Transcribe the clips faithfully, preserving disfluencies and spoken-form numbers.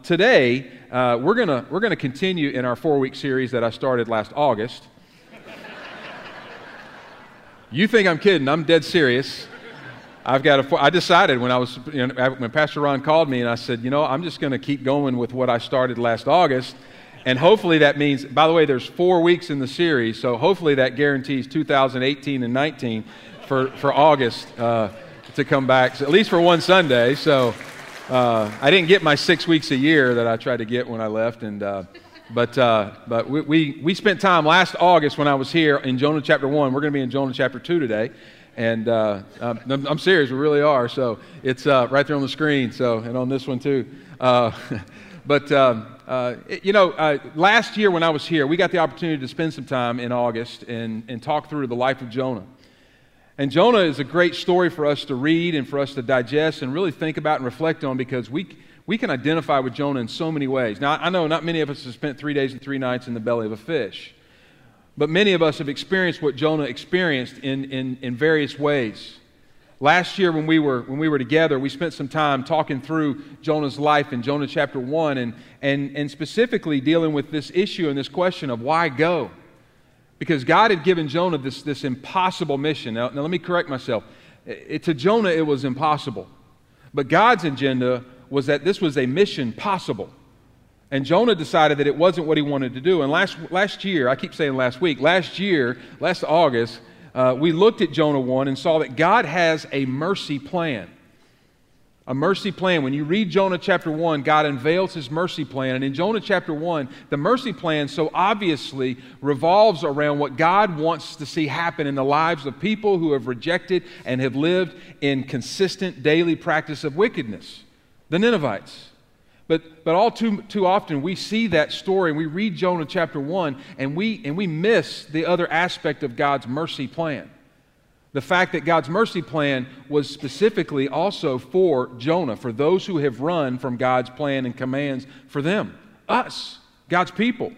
today, uh, we're gonna we're gonna continue in our four-week series that I started last August. You think I'm kidding? I'm dead serious. I've got a. I decided when I was you know, when Pastor Ron called me and I said, you know, I'm just going to keep going with what I started last August, and hopefully that means. By the way, there's four weeks in the series, so hopefully that guarantees two thousand eighteen and nineteen for for August uh, to come back, so at least for one Sunday. So. Uh, I didn't get my six weeks a year that I tried to get when I left, and uh, but uh, but we, we we spent time last August when I was here in Jonah chapter one. We're going to be in Jonah chapter two today, and uh, I'm, I'm serious, we really are. So it's uh, right there on the screen. So and on this one too. Uh, but um, uh, it, you know, uh, last year when I was here, we got the opportunity to spend some time in August and and talk through the life of Jonah. And Jonah is a great story for us to read and for us to digest and really think about and reflect on, because we we can identify with Jonah in so many ways. Now, I know not many of us have spent three days and three nights in the belly of a fish, but many of us have experienced what Jonah experienced in, in, in various ways. Last year when we were when we were together, we spent some time talking through Jonah's life in Jonah chapter one and and and specifically dealing with this issue and this question of why go? Because God had given Jonah this, this impossible mission. Now, now, let me correct myself. It, to Jonah, it was impossible. But God's agenda was that this was a mission possible. And Jonah decided that it wasn't what he wanted to do. And last, last year, I keep saying last week, last year, last August, uh, we looked at Jonah one and saw that God has a mercy plan. A mercy plan. When you read Jonah chapter one, God unveils his mercy plan. And in Jonah chapter one, the mercy plan so obviously revolves around what God wants to see happen in the lives of people who have rejected and have lived in consistent daily practice of wickedness, the Ninevites. But but all too too often we see that story and we read Jonah chapter one and we and we miss the other aspect of God's mercy plan. The fact that God's mercy plan was specifically also for Jonah, for those who have run from God's plan and commands for them, us, God's people.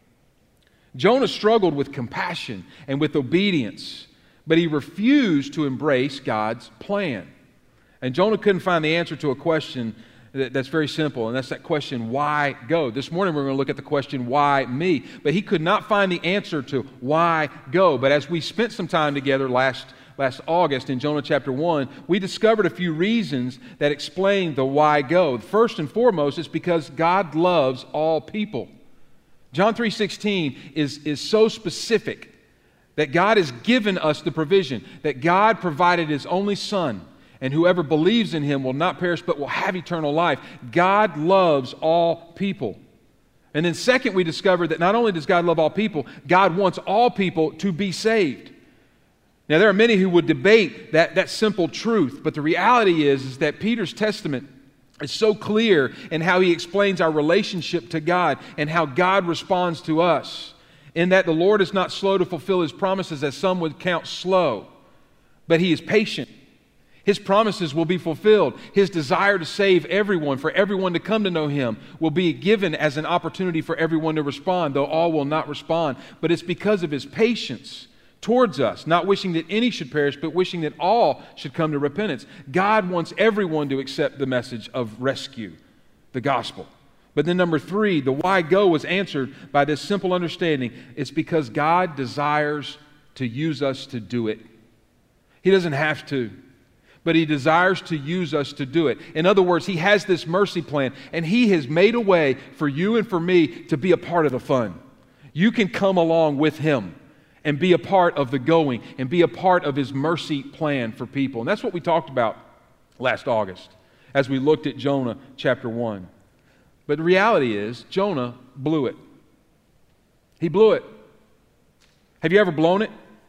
Jonah struggled with compassion and with obedience, but he refused to embrace God's plan. And Jonah couldn't find the answer to a question that's very simple, and that's that question, why go? This morning we're going to look at the question, why me? But he could not find the answer to why go. But as we spent some time together last Last August in Jonah chapter one, we discovered a few reasons that explain the why go. First and foremost, it's because God loves all people. John three sixteen is, is so specific that God has given us the provision, that God provided His only Son, and whoever believes in Him will not perish but will have eternal life. God loves all people. And then second, we discovered that not only does God love all people, God wants all people to be saved. Now, there are many who would debate that, that simple truth, but the reality is, is that Peter's testament is so clear in how he explains our relationship to God and how God responds to us, in that the Lord is not slow to fulfill His promises, as some would count slow, but He is patient. His promises will be fulfilled. His desire to save everyone, for everyone to come to know Him, will be given as an opportunity for everyone to respond, though all will not respond. But it's because of His patience towards us, not wishing that any should perish, but wishing that all should come to repentance. God wants everyone to accept the message of rescue, the gospel. But then number three, the why go was answered by this simple understanding. It's because God desires to use us to do it. He doesn't have to, but He desires to use us to do it. In other words, He has this mercy plan, and He has made a way for you and for me to be a part of the fun. You can come along with Him and be a part of the going, and be a part of His mercy plan for people. And that's what we talked about last August as we looked at Jonah chapter one. But the reality is, Jonah blew it. He blew it. Have you ever blown it?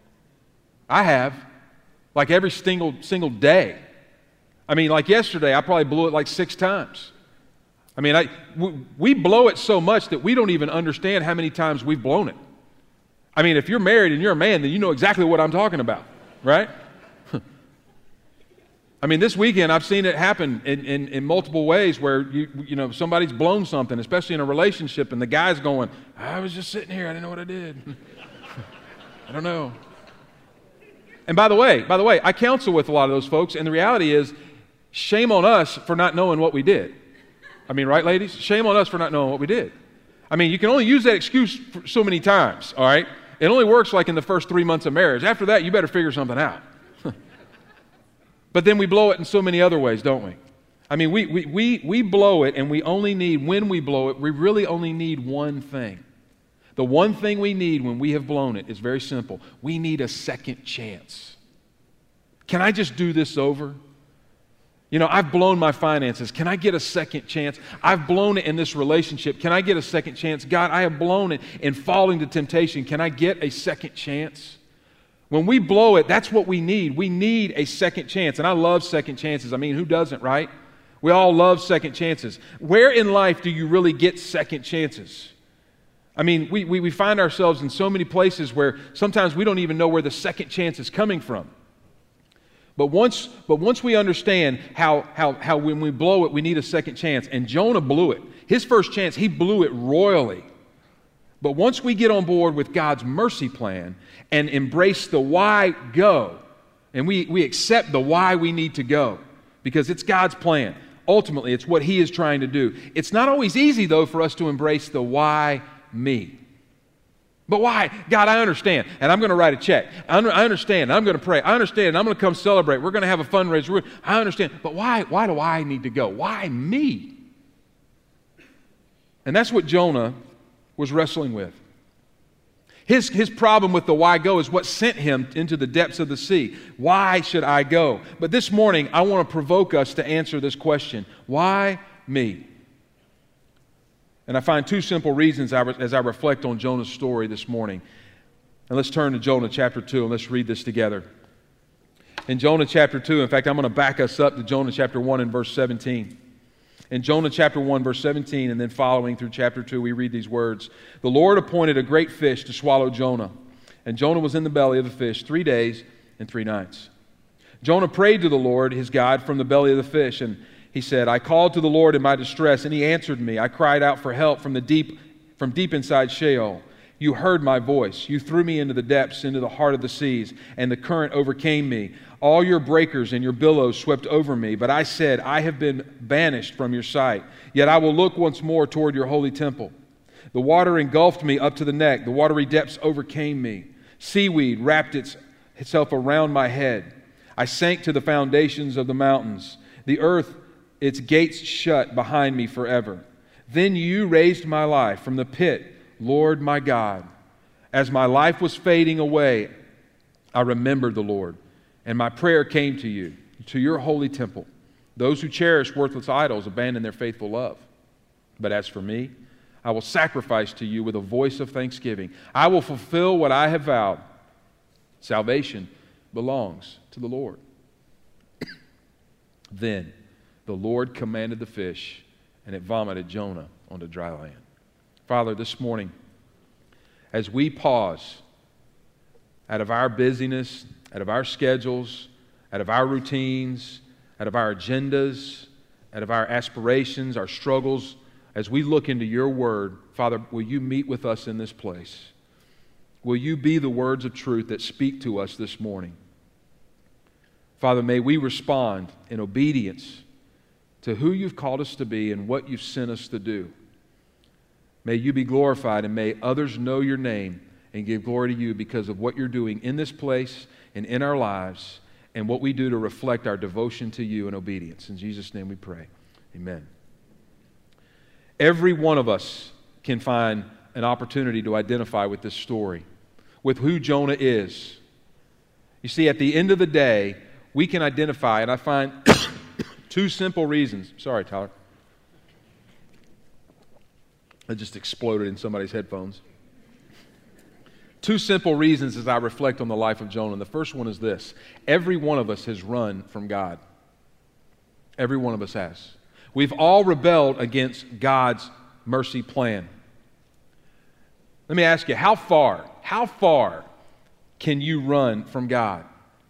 I have. Like every single, single day. I mean, like yesterday, I probably blew it like six times. I mean, I, we, we blow it so much that we don't even understand how many times we've blown it. I mean, if you're married and you're a man, then you know exactly what I'm talking about, right? I mean, this weekend I've seen it happen in, in, in multiple ways where you you know somebody's blown something, especially in a relationship, and the guy's going, I was just sitting here, I didn't know what I did. I don't know. And by the way, by the way, I counsel with a lot of those folks, and the reality is, shame on us for not knowing what we did. I mean, right, ladies? Shame on us for not knowing what we did. I mean, you can only use that excuse for so many times, all right? It only works like in the first three months of marriage. After that, you better figure something out. But then we blow it in so many other ways, don't we? I mean, we, we, we, we blow it, and we only need, when we blow it, we really only need one thing. The one thing we need when we have blown it is very simple. We need a second chance. Can I just do this over? You know, I've blown my finances. Can I get a second chance? I've blown it in this relationship. Can I get a second chance? God, I have blown it in falling to temptation. Can I get a second chance? When we blow it, that's what we need. We need a second chance. And I love second chances. I mean, who doesn't, right? We all love second chances. Where in life do you really get second chances? I mean, we, we, we find ourselves in so many places where sometimes we don't even know where the second chance is coming from. But once, but once we understand how, how, how when we blow it, we need a second chance. And Jonah blew it. His first chance, he blew it royally. But once we get on board with God's mercy plan and embrace the why go, and we, we accept the why we need to go, because it's God's plan. Ultimately, it's what He is trying to do. It's not always easy, though, for us to embrace the why me. But why? God, I understand, and I'm going to write a check. I understand, I'm going to pray. I understand, and I'm going to come celebrate. We're going to have a fundraiser. I understand, but why, why do I need to go? Why me? And that's what Jonah was wrestling with. His, his problem with the why go is what sent him into the depths of the sea. Why should I go? But this morning, I want to provoke us to answer this question. Why me? And I find two simple reasons as I reflect on Jonah's story this morning. And let's turn to Jonah chapter two and let's read this together. In Jonah chapter two, in fact, I'm going to back us up to Jonah chapter one and verse seventeen. In Jonah chapter one, verse seventeen, and then following through chapter two, we read these words. The Lord appointed a great fish to swallow Jonah, and Jonah was in the belly of the fish three days and three nights. Jonah prayed to the Lord, his God, from the belly of the fish, and he said, I called to the Lord in my distress, and He answered me. I cried out for help from the deep, from deep inside Sheol. You heard my voice. You threw me into the depths, into the heart of the seas, and the current overcame me. All your breakers and your billows swept over me. But I said, I have been banished from your sight. Yet I will look once more toward your holy temple. The water engulfed me up to the neck. The watery depths overcame me. Seaweed wrapped its, itself around my head. I sank to the foundations of the mountains. The earth, its gates shut behind me forever. Then you raised my life from the pit, Lord my God. As my life was fading away, I remembered the Lord, and my prayer came to you, to your holy temple. Those who cherish worthless idols abandon their faithful love. But as for me, I will sacrifice to you with a voice of thanksgiving. I will fulfill what I have vowed. Salvation belongs to the Lord. Then the Lord commanded the fish, and it vomited Jonah onto dry land. Father, this morning, as we pause out of our busyness, out of our schedules, out of our routines, out of our agendas, out of our aspirations, our struggles, as we look into your word, Father, will you meet with us in this place? Will you be the words of truth that speak to us this morning? Father, may we respond in obedience to who you've called us to be and what you've sent us to do. May you be glorified, and may others know your name and give glory to you because of what you're doing in this place and in our lives and what we do to reflect our devotion to you and obedience. In Jesus' name we pray. Amen. Every one of us can find an opportunity to identify with this story, with who Jonah is. You see, at the end of the day, we can identify, and I find two simple reasons. Sorry, Tyler. It just exploded in somebody's headphones. Two simple reasons as I reflect on the life of Jonah. And the first one is this. Every one of us has run from God. Every one of us has. We've all rebelled against God's mercy plan. Let me ask you, how far, how far can you run from God?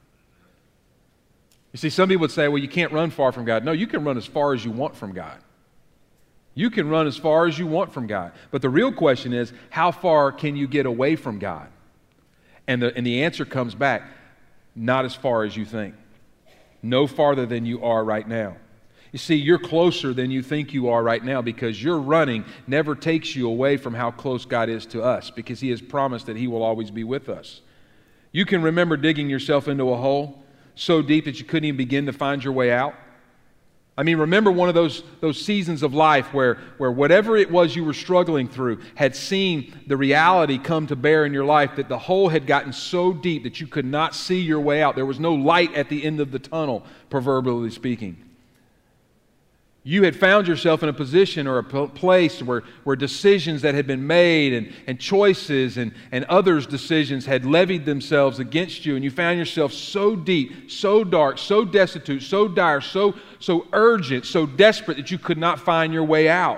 You see, some people would say, well, you can't run far from God. No, you can run as far as you want from God. You can run as far as you want from God. But the real question is, how far can you get away from God? And the, and the answer comes back, not as far as you think. No farther than you are right now. You see, you're closer than you think you are right now, because your running never takes you away from how close God is to us, because He has promised that He will always be with us. You can remember digging yourself into a hole so deep that you couldn't even begin to find your way out. I mean, remember one of those, those seasons of life where, where whatever it was you were struggling through had seen the reality come to bear in your life, that the hole had gotten so deep that you could not see your way out. There was no light at the end of the tunnel, proverbially speaking. You had found yourself in a position or a p- place where, where decisions that had been made and, and choices and, and others' decisions had levied themselves against you, and you found yourself so deep, so dark, so destitute, so dire, so, so urgent, so desperate that you could not find your way out.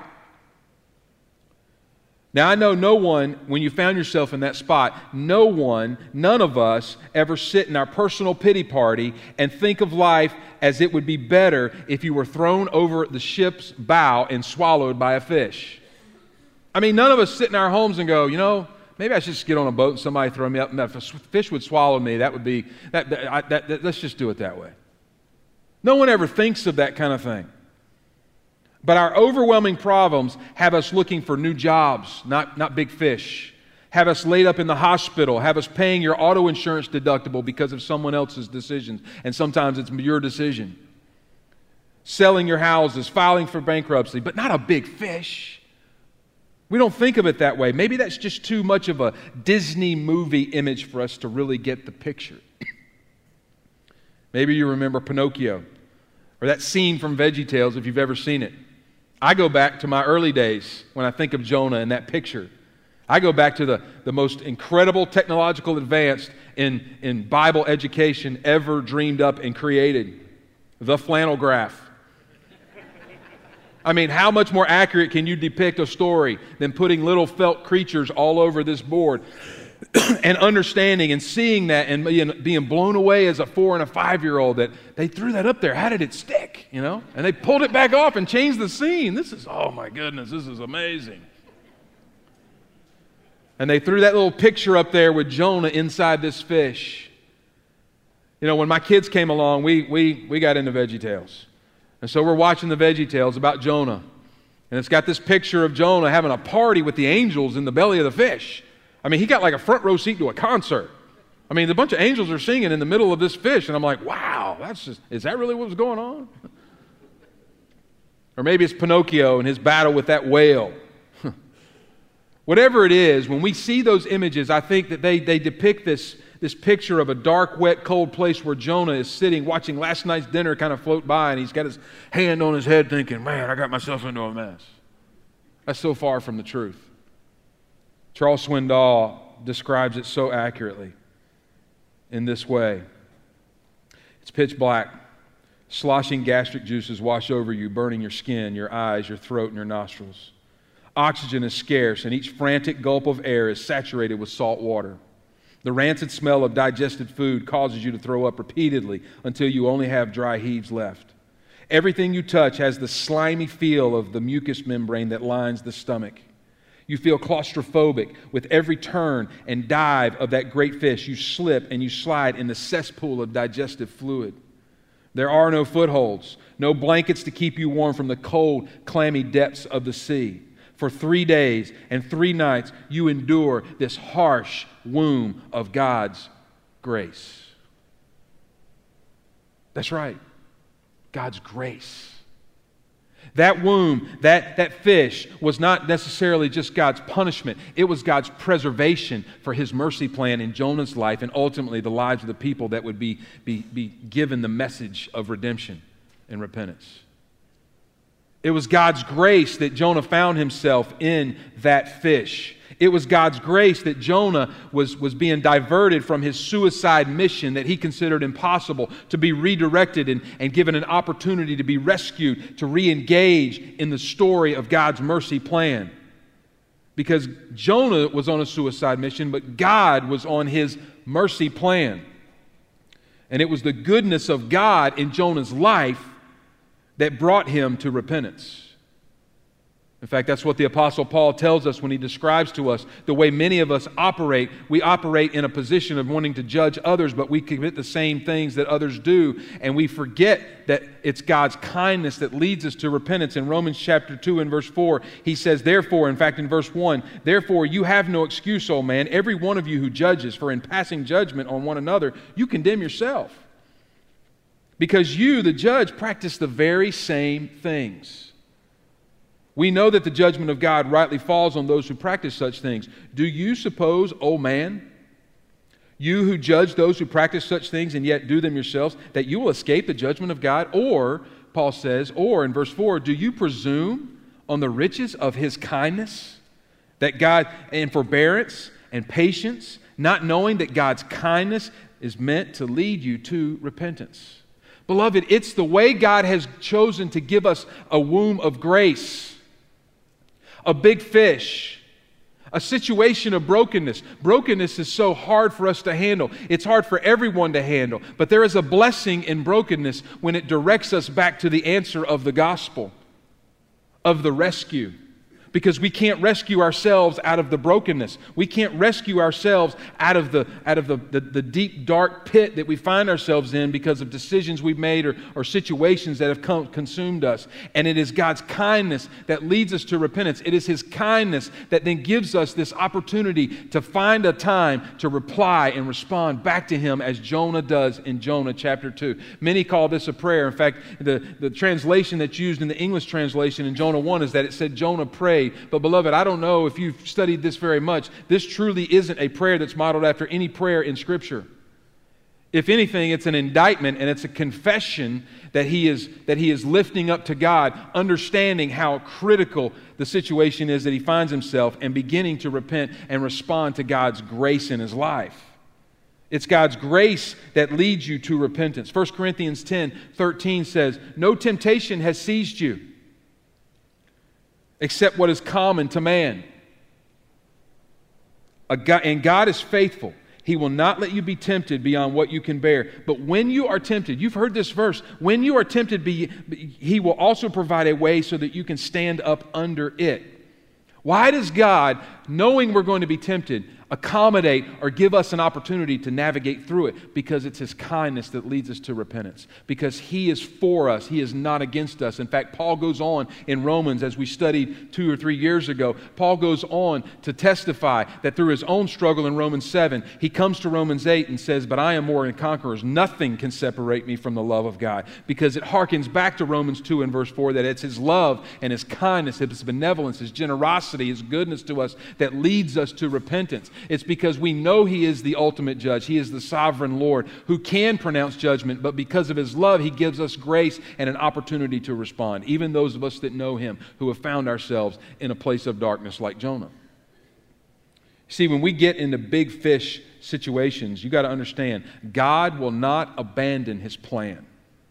Now, I know no one, when you found yourself in that spot, no one, none of us ever sit in our personal pity party and think of life as it would be better if you were thrown over the ship's bow and swallowed by a fish. I mean, none of us sit in our homes and go, you know, maybe I should just get on a boat and somebody throw me up, and if a fish would swallow me, that would be, that, that, I, that, that, let's just do it that way. No one ever thinks of that kind of thing. But our overwhelming problems have us looking for new jobs, not, not big fish. Have us laid up in the hospital. Have us paying your auto insurance deductible because of someone else's decisions. And sometimes it's your decision. Selling your houses, filing for bankruptcy, but not a big fish. We don't think of it that way. Maybe that's just too much of a Disney movie image for us to really get the picture. Maybe you remember Pinocchio, or that scene from VeggieTales if you've ever seen it. I go back to my early days when I think of Jonah and that picture. I go back to the, the most incredible technological advance in, in Bible education ever dreamed up and created, the flannel graph. I mean, how much more accurate can you depict a story than putting little felt creatures all over this board and understanding and seeing that and being, being blown away as a four and a five-year-old that they threw that up there. How did it stick? You know? And they pulled it back off and changed the scene. This is, oh my goodness, this is amazing. And they threw that little picture up there with Jonah inside this fish. You know, when my kids came along, we, we, we got into VeggieTales. And so we're watching the VeggieTales about Jonah. And it's got this picture of Jonah having a party with the angels in the belly of the fish. I mean, he got like a front row seat to a concert. I mean, a bunch of angels are singing in the middle of this fish, and I'm like, wow, that's just, is that really what was going on? Or maybe it's Pinocchio and his battle with that whale. Whatever it is, when we see those images, I think that they, they depict this, this picture of a dark, wet, cold place where Jonah is sitting, watching last night's dinner kind of float by, and he's got his hand on his head thinking, man, I got myself into a mess. That's so far from the truth. Charles Swindoll describes it so accurately in this way. It's pitch black. Sloshing gastric juices wash over you, burning your skin, your eyes, your throat, and your nostrils. Oxygen is scarce, and each frantic gulp of air is saturated with salt water. The rancid smell of digested food causes you to throw up repeatedly until you only have dry heaves left. Everything you touch has the slimy feel of the mucous membrane that lines the stomach. You feel claustrophobic with every turn and dive of that great fish. You slip and you slide in the cesspool of digestive fluid. There are no footholds, no blankets to keep you warm from the cold, clammy depths of the sea. For three days and three nights, you endure this harsh womb of God's grace. That's right, God's grace. That womb, that, that fish was not necessarily just God's punishment. It was God's preservation for His mercy plan in Jonah's life and ultimately the lives of the people that would be, be, be given the message of redemption and repentance. It was God's grace that Jonah found himself in that fish. It was God's grace that Jonah was, was being diverted from his suicide mission that he considered impossible, to be redirected and, and given an opportunity to be rescued, to re-engage in the story of God's mercy plan. Because Jonah was on a suicide mission, but God was on His mercy plan. And it was the goodness of God in Jonah's life that brought him to repentance. In fact, that's what the Apostle Paul tells us when he describes to us the way many of us operate. We operate in a position of wanting to judge others, but we commit the same things that others do, and we forget that it's God's kindness that leads us to repentance. In Romans chapter two and verse four, he says, therefore, in fact in verse one, therefore you have no excuse, O man, every one of you who judges, for in passing judgment on one another, you condemn yourself. Because you, the judge, practice the very same things. We know that the judgment of God rightly falls on those who practice such things. Do you suppose, O man, you who judge those who practice such things and yet do them yourselves, that you will escape the judgment of God? Or, Paul says, or in verse four, do you presume on the riches of His kindness, that God, and forbearance and patience, not knowing that God's kindness is meant to lead you to repentance? Beloved, it's the way God has chosen to give us a womb of grace, a big fish, a situation of brokenness. Brokenness is so hard for us to handle. It's hard for everyone to handle. But there is a blessing in brokenness when it directs us back to the answer of the gospel, of the rescue. Because we can't rescue ourselves out of the brokenness. We can't rescue ourselves out of the out of the, the, the deep, dark pit that we find ourselves in because of decisions we've made or, or situations that have come, consumed us. And it is God's kindness that leads us to repentance. It is His kindness that then gives us this opportunity to find a time to reply and respond back to Him as Jonah does in Jonah chapter two. Many call this a prayer. In fact, the, the translation that's used in the English translation in Jonah one is that it said Jonah prayed. But beloved, I don't know if you've studied this very much. This truly isn't a prayer that's modeled after any prayer in Scripture. If anything, it's an indictment and it's a confession that he is that he is lifting up to God, understanding how critical the situation is that he finds himself and beginning to repent and respond to God's grace in his life. It's God's grace that leads you to repentance. First Corinthians ten thirteen says, no temptation has seized you except what is common to man. A God, and God is faithful. He will not let you be tempted beyond what you can bear. But when you are tempted, you've heard this verse, when you are tempted, be, He will also provide a way so that you can stand up under it. Why does God, knowing we're going to be tempted, accommodate or give us an opportunity to navigate through it? Because it's His kindness that leads us to repentance. Because He is for us. He is not against us. In fact, Paul goes on in Romans, as we studied two or three years ago, Paul goes on to testify that through his own struggle in Romans seven, he comes to Romans eight and says, but I am more than conquerors. Nothing can separate me from the love of God. Because it harkens back to Romans two and verse four, that it's His love and His kindness, His benevolence, His generosity, His goodness to us that leads us to repentance. It's because we know He is the ultimate judge. He is the sovereign Lord who can pronounce judgment, but because of His love, He gives us grace and an opportunity to respond. Even those of us that know Him, who have found ourselves in a place of darkness like Jonah. See, when we get into big fish situations, you got to understand, God will not abandon His plan.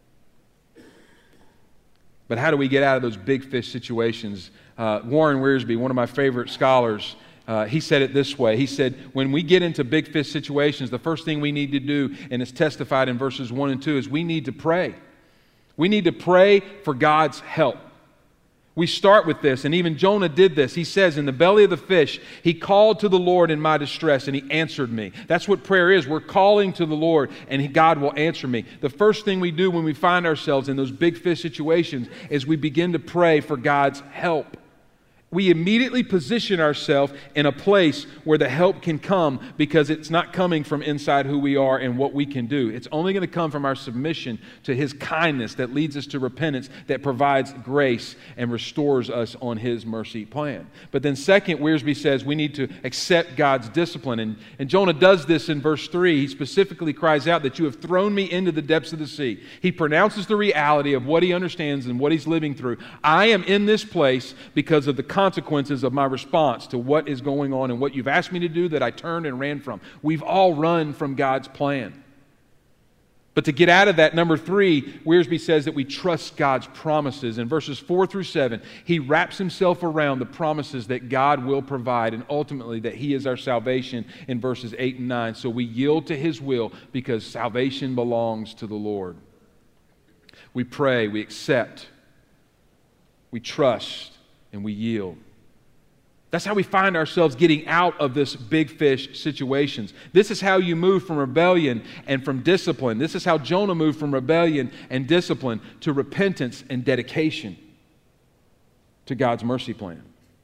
But how do we get out of those big fish situations? Uh, Warren Wiersbe, one of my favorite scholars, Uh, he said it this way. He said, when we get into big fish situations, the first thing we need to do, and it's testified in verses one and two, is we need to pray. We need to pray for God's help. We start with this, and even Jonah did this. He says, in the belly of the fish, he called to the Lord in my distress, and He answered me. That's what prayer is. We're calling to the Lord, and he, God will answer me. The first thing we do when we find ourselves in those big fish situations is we begin to pray for God's help. We immediately position ourselves in a place where the help can come, because it's not coming from inside who we are and what we can do. It's only going to come from our submission to His kindness that leads us to repentance, that provides grace and restores us on His mercy plan. But then second, Wiersbe says we need to accept God's discipline. And, and Jonah does this in verse three. He specifically cries out that you have thrown me into the depths of the sea. He pronounces the reality of what he understands and what he's living through. I am in this place because of the consequences of my response to what is going on and what you've asked me to do that I turned and ran from. We've all run from God's plan. But to get out of that, number three, Wiersbe says that we trust God's promises. In verses four through seven, he wraps himself around the promises that God will provide, and ultimately that He is our salvation in verses eight and nine. So we yield to His will because salvation belongs to the Lord. We pray, we accept, we trust and we yield. That's how we find ourselves getting out of this big fish situations. This is how you move from rebellion and from discipline. This is how Jonah moved from rebellion and discipline to repentance and dedication to God's mercy plan.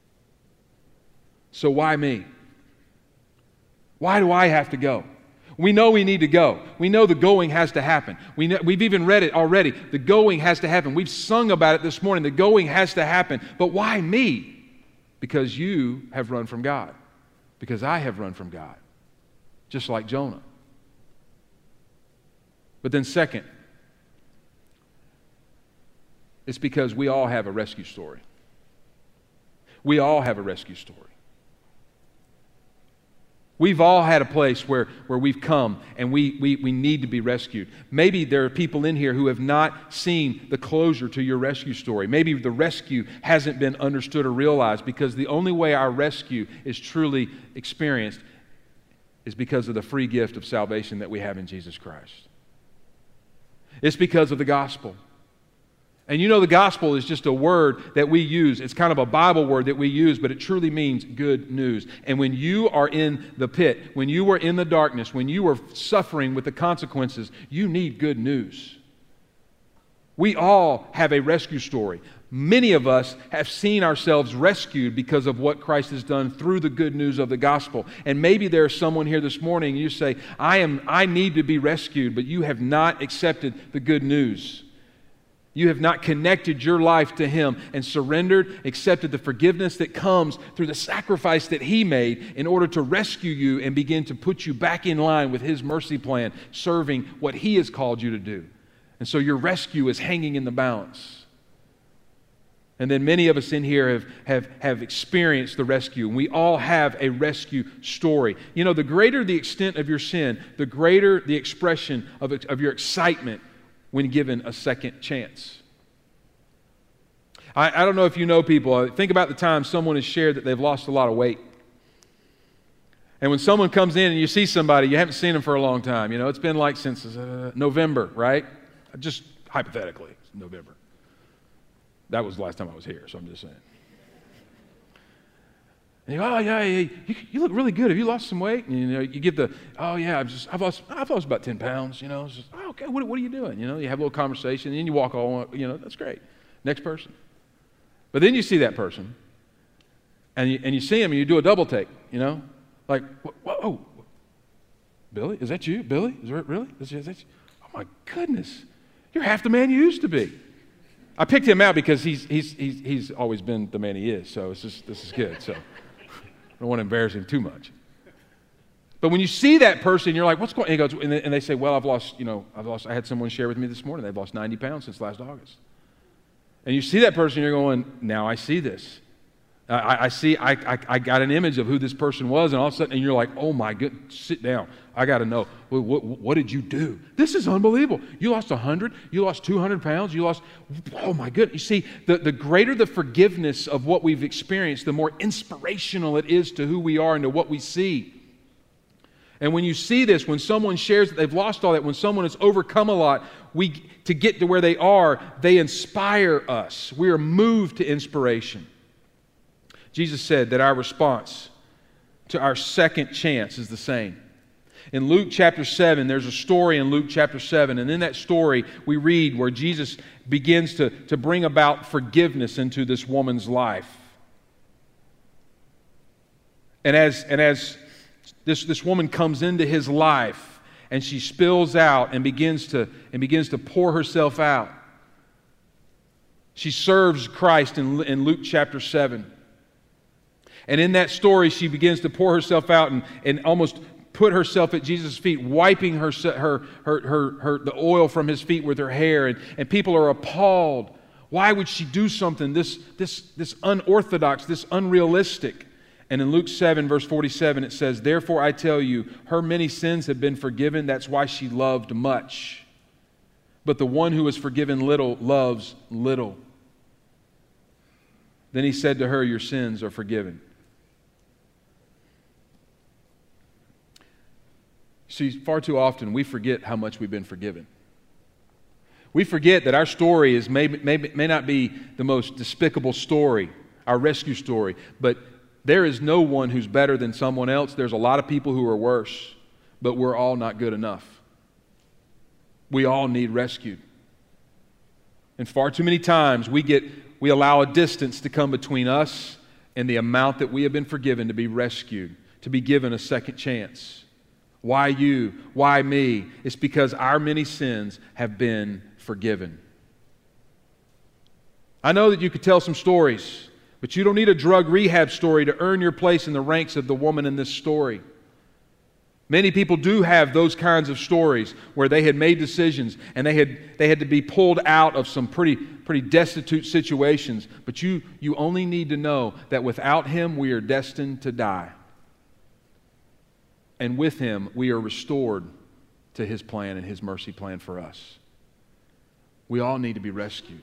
So why me? Why do I have to go? We know we need to go. We know the going has to happen. We know, we've even read it already. The going has to happen. We've sung about it this morning. The going has to happen. But why me? Because you have run from God. Because I have run from God. Just like Jonah. But then second, it's because we all have a rescue story. We all have a rescue story. We've all had a place where, where we've come and we, we, we need to be rescued. Maybe there are people in here who have not seen the closure to your rescue story. Maybe the rescue hasn't been understood or realized, because the only way our rescue is truly experienced is because of the free gift of salvation that we have in Jesus Christ. It's because of the gospel. And you know, the gospel is just a word that we use. It's kind of a Bible word that we use, but it truly means good news. And when you are in the pit, when you are in the darkness, when you are suffering with the consequences, you need good news. We all have a rescue story. Many of us have seen ourselves rescued because of what Christ has done through the good news of the gospel. And maybe there's someone here this morning, and you say, I am, I need to be rescued, but you have not accepted the good news. You have not connected your life to Him and surrendered, accepted the forgiveness that comes through the sacrifice that He made in order to rescue you and begin to put you back in line with His mercy plan, serving what He has called you to do. And so your rescue is hanging in the balance. And then many of us in here have, have, have experienced the rescue. And we all have a rescue story. You know, the greater the extent of your sin, the greater the expression of, of your excitement when given a second chance. I, I don't know if you know people. Think about the time someone has shared that they've lost a lot of weight. And when someone comes in and you see somebody, you haven't seen them for a long time. You know, it's been like since uh, November, right? Just hypothetically, it's November. That was the last time I was here, so I'm just saying. And you go, oh yeah, yeah, you, you look really good. Have you lost some weight? And you know, you give the, oh yeah, I've just, I've lost, I've lost about ten pounds. You know, it's just, oh, okay, what, what are you doing? You know, you have a little conversation, and then you walk all, you know, that's great. Next person. But then you see that person, and you and you see him, and you do a double take. You know, like, whoa, Billy, is that you, Billy? Is that really? Is that you? Oh my goodness, you're half the man you used to be. I picked him out because he's he's he's he's always been the man he is. So it's just, this is good. So. I don't want to embarrass him too much. But when you see that person, you're like, what's going on? He goes, and they say, well, I've lost, you know, I've lost, I had someone share with me this morning, they've lost ninety pounds since last August. And you see that person, you're going, now I see this. I, I see, I, I, I got an image of who this person was, and all of a sudden, and you're like, oh my goodness, sit down. I got to know, what, what, what did you do? This is unbelievable. You lost one hundred, you lost two hundred pounds, you lost, oh my goodness. You see, the, the greater the forgiveness of what we've experienced, the more inspirational it is to who we are and to what we see. And when you see this, when someone shares that they've lost all that, when someone has overcome a lot, we to get to where they are, they inspire us. We are moved to inspiration. Jesus said that our response to our second chance is the same. In Luke chapter seven, there's a story in Luke chapter seven, and in that story we read where Jesus begins to, to bring about forgiveness into this woman's life. And as, and as this, this woman comes into his life, and she spills out and begins to, and begins to pour herself out, she serves Christ in, in Luke chapter seven. And in that story, she begins to pour herself out and, and almost put herself at Jesus' feet, wiping her, her, her, her, her, the oil from his feet with her hair. And, and people are appalled. Why would she do something this, this, this unorthodox, this unrealistic? And in Luke seven, verse forty-seven, it says, therefore I tell you, her many sins have been forgiven. That's why she loved much. But the one who is forgiven little loves little. Then he said to her, your sins are forgiven. See, far too often we forget how much we've been forgiven. We forget that our story is may, may, may not be the most despicable story our rescue story. But there is no one who's better than someone else. There's a lot of people who are worse, but we're all not good enough. We all need rescued. And far too many times we get we allow a distance to come between us and the amount that we have been forgiven to be rescued, to be given a second chance. Why you? Why me? It's because our many sins have been forgiven. I know that you could tell some stories, but you don't need a drug rehab story to earn your place in the ranks of the woman in this story. Many people do have those kinds of stories where they had made decisions and they had they had to be pulled out of some pretty pretty destitute situations. But you you only need to know that without Him we are destined to die. And with Him we are restored to His plan and His mercy plan for us. We all need to be rescued.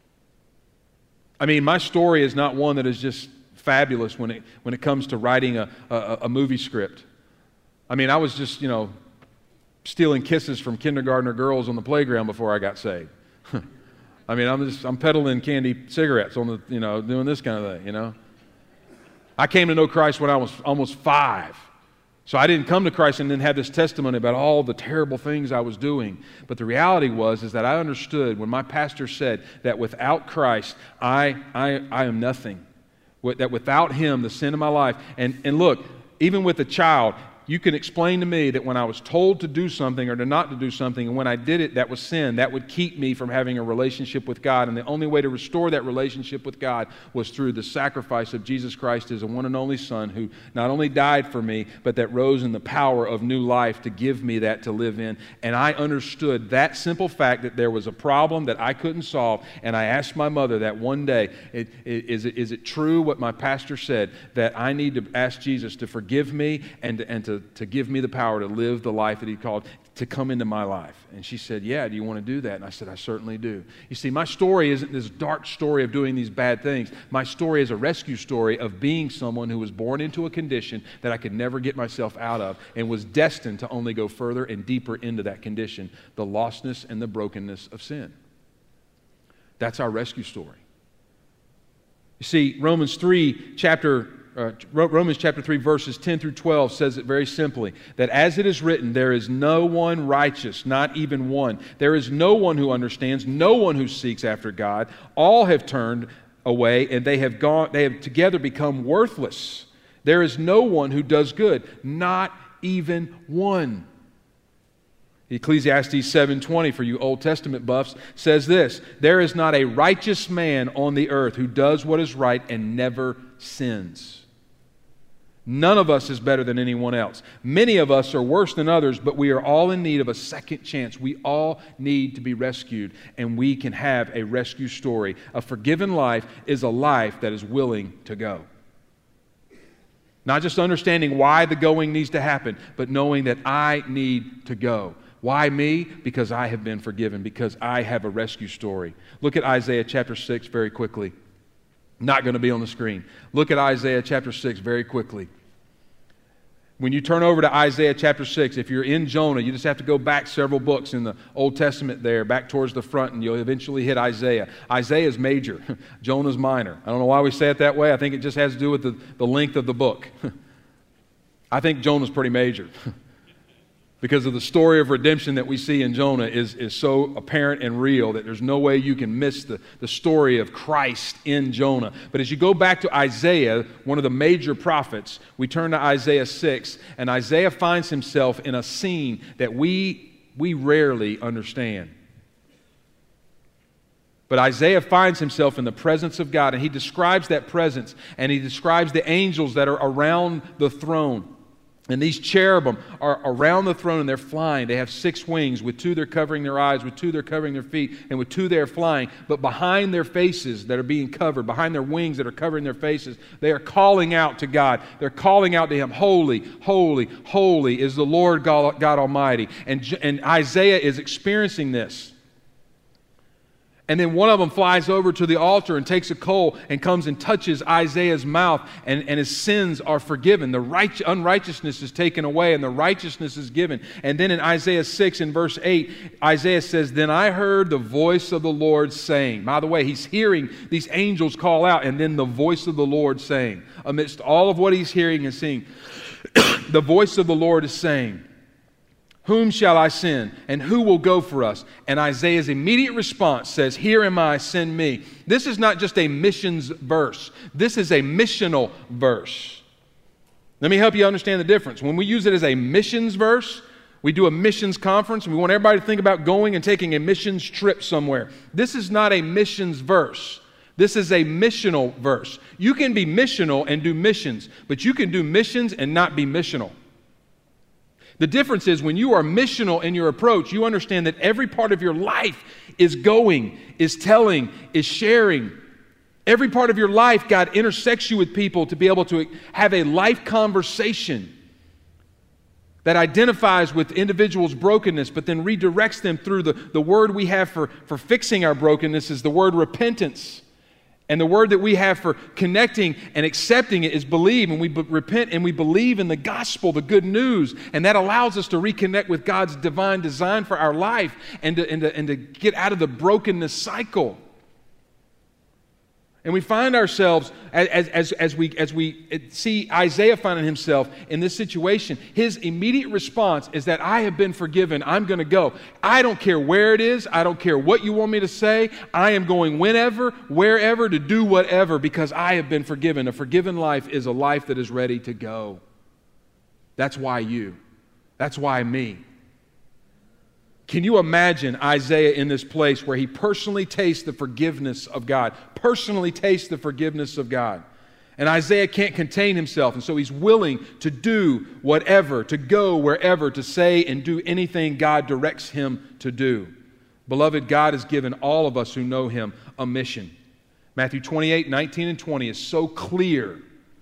I mean, my story is not one that is just fabulous when it when it comes to writing a, a, a movie script. I mean, I was just, you know, stealing kisses from kindergartner girls on the playground before I got saved. I mean, I'm just, I'm peddling candy cigarettes on the, you know, doing this kind of thing, you know. I came to know Christ when I was almost five. So I didn't come to Christ and then have this testimony about all the terrible things I was doing. But the reality was is that I understood when my pastor said that without Christ, I, I, I am nothing. That without Him, the sin of my life, and, and look, even with a child, you can explain to me that when I was told to do something or to not to do something, and when I did it, that was sin. That would keep me from having a relationship with God. And the only way to restore that relationship with God was through the sacrifice of Jesus Christ as a one and only Son who not only died for me, but that rose in the power of new life to give me that to live in. And I understood that simple fact that there was a problem that I couldn't solve. And I asked my mother that one day, it, it, is, it, is it true what my pastor said, that I need to ask Jesus to forgive me and, and to To, to give me the power to live the life that He called to come into my life? And she said, yeah, do you want to do that? And I said, I certainly do. You see, my story isn't this dark story of doing these bad things. My story is a rescue story of being someone who was born into a condition that I could never get myself out of and was destined to only go further and deeper into that condition, the lostness and the brokenness of sin. That's our rescue story. You see, Romans three, chapter Uh, Romans chapter three, verses ten through twelve says it very simply, that as it is written, there is no one righteous, not even one. There is no one who understands, no one who seeks after God. All have turned away, and they have gone, they have together become worthless. There is no one who does good, not even one. Ecclesiastes seven twenty, for you Old Testament buffs, says this, there is not a righteous man on the earth who does what is right and never sins. None of us is better than anyone else. Many of us are worse than others, but we are all in need of a second chance. We all need to be rescued, and we can have a rescue story. A forgiven life is a life that is willing to go. Not just understanding why the going needs to happen, but knowing that I need to go. Why me? Because I have been forgiven, because I have a rescue story. Look at Isaiah chapter six very quickly. Not going to be on the screen. Look at Isaiah chapter six very quickly. When you turn over to Isaiah chapter six, if you're in Jonah, you just have to go back several books in the Old Testament there, back towards the front, and you'll eventually hit Isaiah. Isaiah is major. Jonah's minor. I don't know why we say it that way. I think it just has to do with the, the length of the book. I think Jonah's pretty major. Because of the story of redemption that we see in Jonah is, is so apparent and real that there's no way you can miss the, the story of Christ in Jonah. But as you go back to Isaiah, one of the major prophets, we turn to Isaiah six, and Isaiah finds himself in a scene that we, we rarely understand. But Isaiah finds himself in the presence of God, and he describes that presence, and he describes the angels that are around the throne. And these cherubim are around the throne and they're flying. They have six wings. With two they're covering their eyes, with two they're covering their feet, and with two they're flying. But behind their faces that are being covered, behind their wings that are covering their faces, they are calling out to God. They're calling out to Him, holy, holy, holy is the Lord God, God Almighty. And, and Isaiah is experiencing this. And then one of them flies over to the altar and takes a coal and comes and touches Isaiah's mouth, and, and his sins are forgiven. The right, unrighteousness is taken away and the righteousness is given. And then in Isaiah six in verse eight, Isaiah says, "Then I heard the voice of the Lord saying." By the way, he's hearing these angels call out, and then the voice of the Lord saying. Amidst all of what he's hearing and seeing, the voice of the Lord is saying, "Whom shall I send, and who will go for us?" And Isaiah's immediate response says, "Here am I, send me." This is not just a missions verse. This is a missional verse. Let me help you understand the difference. When we use it as a missions verse, we do a missions conference, and we want everybody to think about going and taking a missions trip somewhere. This is not a missions verse. This is a missional verse. You can be missional and do missions, but you can do missions and not be missional. The difference is when you are missional in your approach, you understand that every part of your life is going, is telling, is sharing. Every part of your life, God intersects you with people to be able to have a life conversation that identifies with individuals' brokenness, but then redirects them through the, the word we have for, for fixing our brokenness is the word repentance. And the word that we have for connecting and accepting it is believe. And we be- repent and we believe in the gospel, the good news. And that allows us to reconnect with God's divine design for our life and to, and to, and to get out of the brokenness cycle. And we find ourselves, as, as, as, we, as we see Isaiah finding himself in this situation, his immediate response is that I have been forgiven. I'm going to go. I don't care where it is. I don't care what you want me to say. I am going whenever, wherever, to do whatever because I have been forgiven. A forgiven life is a life that is ready to go. That's why you. That's why me. Can you imagine Isaiah in this place where he personally tastes the forgiveness of God, personally tastes the forgiveness of God? And Isaiah can't contain himself, and so he's willing to do whatever, to go wherever, to say and do anything God directs him to do. Beloved, God has given all of us who know him a mission. Matthew twenty-eight, nineteen and twenty is so clear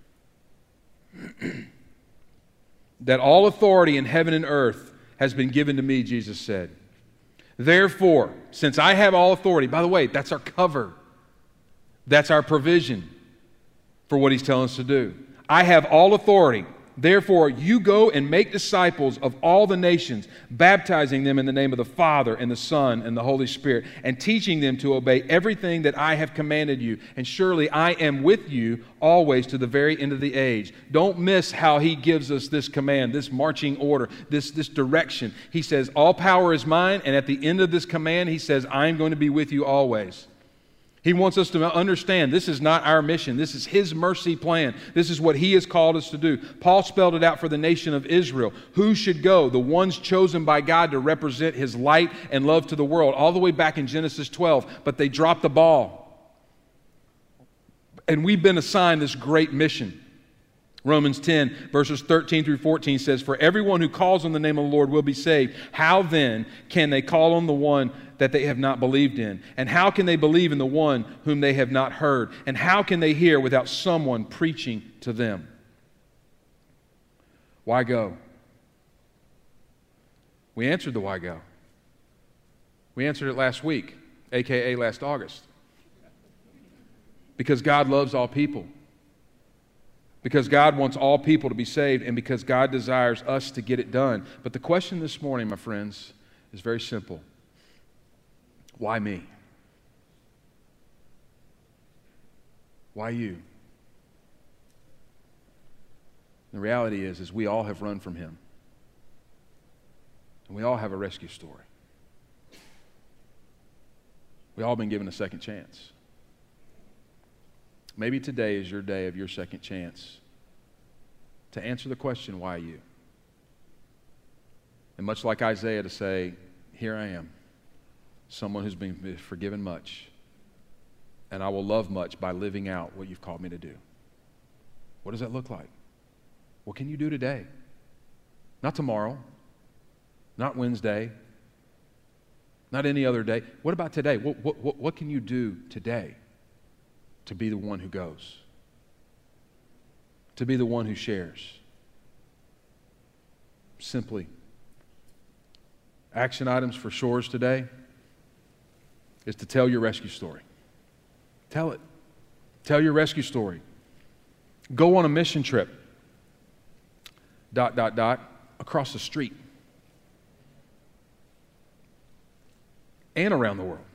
that all authority in heaven and earth has been given to me, Jesus said. Therefore, since I have all authority, by the way, that's our cover. That's our provision for what he's telling us to do. I have all authority. Therefore, you go and make disciples of all the nations, baptizing them in the name of the Father and the Son and the Holy Spirit, and teaching them to obey everything that I have commanded you. And surely I am with you always to the very end of the age. Don't miss how he gives us this command, this marching order, this, this direction. He says, all power is mine, and at the end of this command, he says, I am going to be with you always. He wants us to understand this is not our mission. This is his mercy plan. This is what he has called us to do. Paul spelled it out for the nation of Israel. Who should go? The ones chosen by God to represent his light and love to the world, all the way back in Genesis twelve. But they dropped the ball. And we've been assigned this great mission. Romans ten, verses thirteen through fourteen says, for everyone who calls on the name of the Lord will be saved. How then can they call on the one that they have not believed in? And how can they believe in the one whom they have not heard? And how can they hear without someone preaching to them? Why go? We answered the why go. We answered it last week, a k a last August. Because God loves all people. Because God wants all people to be saved, and because God desires us to get it done. But the question this morning, my friends, is very simple. Why me? Why you? The reality is, is we all have run from him. And we all have a rescue story. We all been given a second chance. Maybe today is your day of your second chance to answer the question, why you? And much like Isaiah, to say, here I am, someone who's been forgiven much, and I will love much by living out what you've called me to do. What does that look like? What can you do today? Not tomorrow, not Wednesday, not any other day. What about today? What, what, what can you do today to be the one who goes? To be the one who shares? Simply, action items for Shores today is to tell your rescue story. Tell it. Tell your rescue story. Go on a mission trip, dot, dot, dot, across the street and around the world.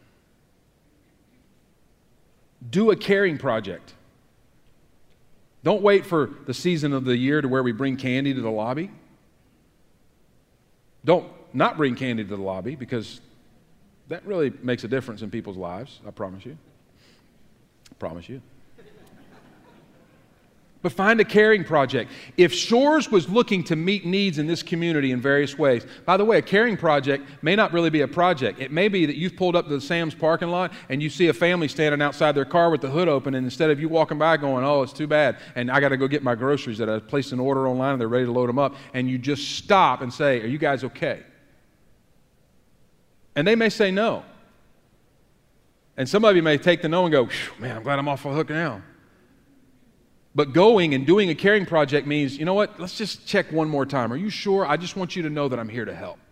Do a caring project. Don't wait for the season of the year to where we bring candy to the lobby. Don't not bring candy to the lobby, because that really makes a difference in people's lives, I promise you. I promise you. But find a caring project. If Shores was looking to meet needs in this community in various ways, by the way, a caring project may not really be a project. It may be that you've pulled up to the Sam's parking lot and you see a family standing outside their car with the hood open, and instead of you walking by going, oh, it's too bad, and I got to go get my groceries that I placed an order online and they're ready to load them up, and you just stop and say, are you guys okay? And they may say no. And some of you may take the no and go, man, I'm glad I'm off the hook now. But going and doing a caring project means, you know what, let's just check one more time. Are you sure? I just want you to know that I'm here to help.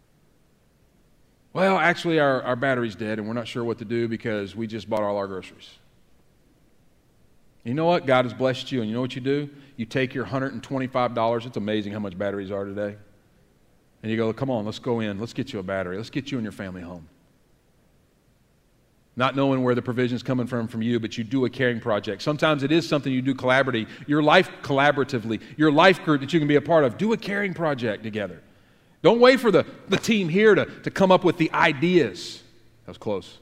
Well, actually, our, our battery's dead and we're not sure what to do because we just bought all our groceries. You know what? God has blessed you, and you know what you do? You take your one hundred twenty-five dollars. It's amazing how much batteries are today. And you go, come on, let's go in. Let's get you a battery. Let's get you and your family home. Not knowing where the provision's coming from from you, but you do a caring project. Sometimes it is something you do collaboratively. Your life collaboratively. Your life group that you can be a part of. Do a caring project together. Don't wait for the, the team here to, to come up with the ideas. That was close.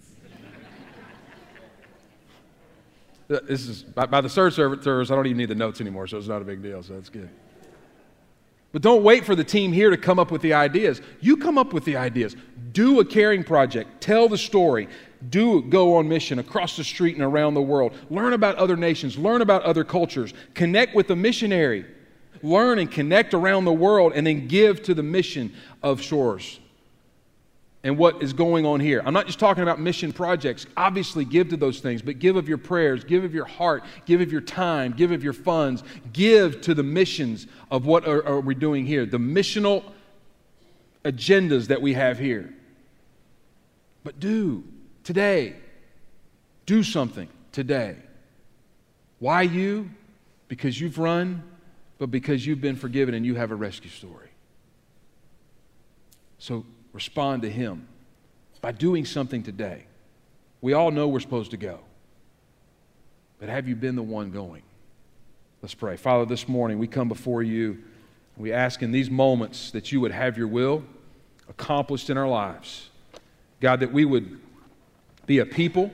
This is by, by the third service, I don't even need the notes anymore, so it's not a big deal, so that's good. But don't wait for the team here to come up with the ideas. You come up with the ideas. Do a caring project. Tell the story. Do go on mission across the street and around the world. Learn about other nations. Learn about other cultures. Connect with a missionary. Learn and connect around the world, and then give to the mission of Shores and what is going on here. I'm not just talking about mission projects. Obviously, give to those things, but give of your prayers, give of your heart, give of your time, give of your funds, give to the missions of what are, are we doing here, the missional agendas that we have here. But do, today, do something today. Why you? Because you've run, but because you've been forgiven and you have a rescue story. So respond to Him by doing something today. We all know we're supposed to go. But have you been the one going? Let's pray. Father, this morning we come before you. We ask in these moments that you would have your will accomplished in our lives. God, that we would be a people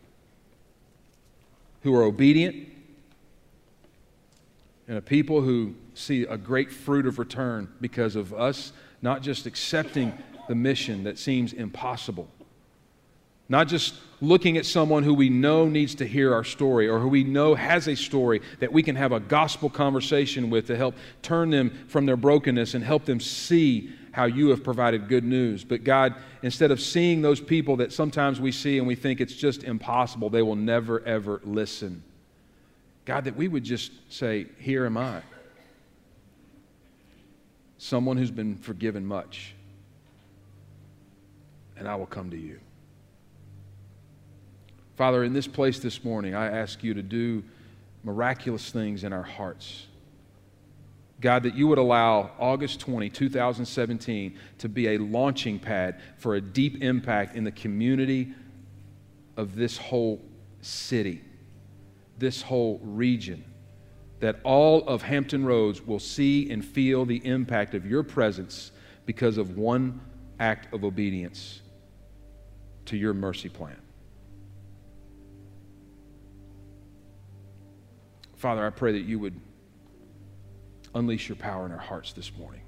who are obedient and a people who see a great fruit of return because of us not just accepting the mission that seems impossible, not just looking at someone who we know needs to hear our story or who we know has a story that we can have a gospel conversation with to help turn them from their brokenness and help them see how you have provided good news. But God, instead of seeing those people that sometimes we see and we think it's just impossible, they will never, ever listen. God, that we would just say, here am I. Someone who's been forgiven much. And I will come to you. Father, in this place this morning, I ask you to do miraculous things in our hearts. God, that you would allow August twentieth, two thousand seventeen to be a launching pad for a deep impact in the community of this whole city, this whole region, that all of Hampton Roads will see and feel the impact of your presence because of one act of obedience to your mercy plan. Father, I pray that you would unleash your power in our hearts this morning.